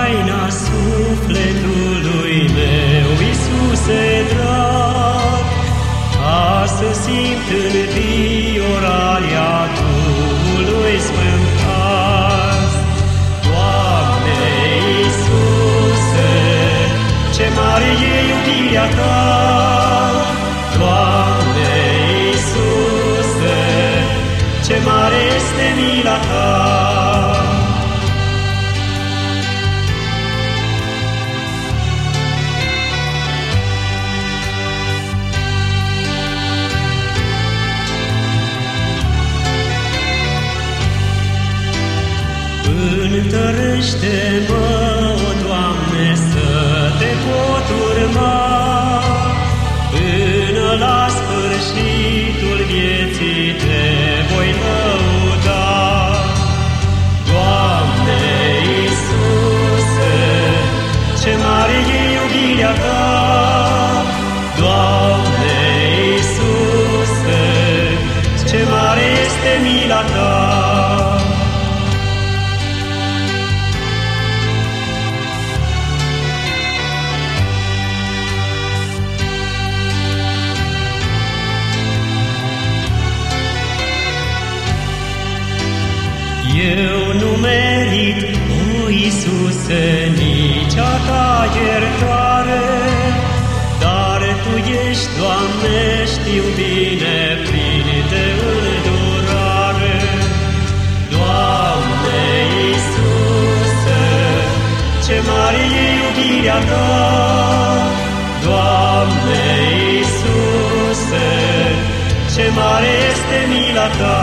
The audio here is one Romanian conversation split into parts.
taina sufletului meu, Iisuse drag, ca să simt înviorarea Duhului Sfânt azi. Doamne Iisuse, ce mare e iubirea Ta! Doamne Iisuse, ce mare este mila Ta! Întărește-mă, o Doamne, să Te pot urma, până la sfârșitul vieții Te voi lăuda. Doamne Iisuse, ce mare e iubirea Ta! Doamne Iisuse, ce mare este mila Ta! Eu nu merit, o Iisuse, nici a Ta iertare, dar Tu ești, Doamne, știu bine, plin de îndurare. Doamne Iisuse, ce mare e iubirea Ta! Doamne Iisuse, ce mare este mila Ta!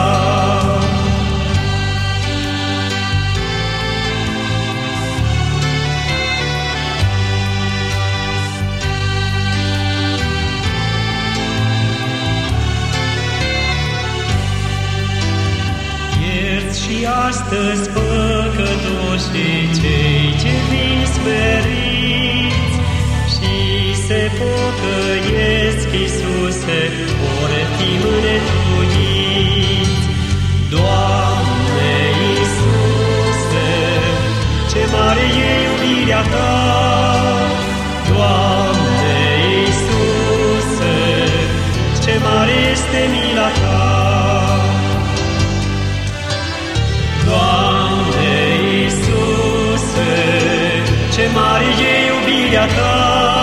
Și astăzi păcătoșii cei ce vin smeriți și se pocăiesc, Iisuse, ori fi mânătuiți. Doamne Iisuse, ce mare e iubirea Ta! Doamne Iisuse, ce mare este mila Ta! Doamne Iisuse, ce mare e iubirea Ta!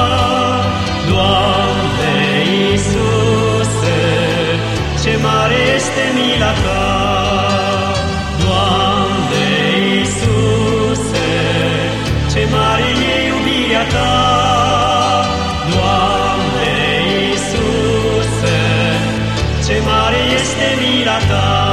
Doamne Iisuse, ce mare este mila Ta! Doamne Iisuse, ce mare e iubirea Ta! Doamne Iisuse, ce mare este mila Ta!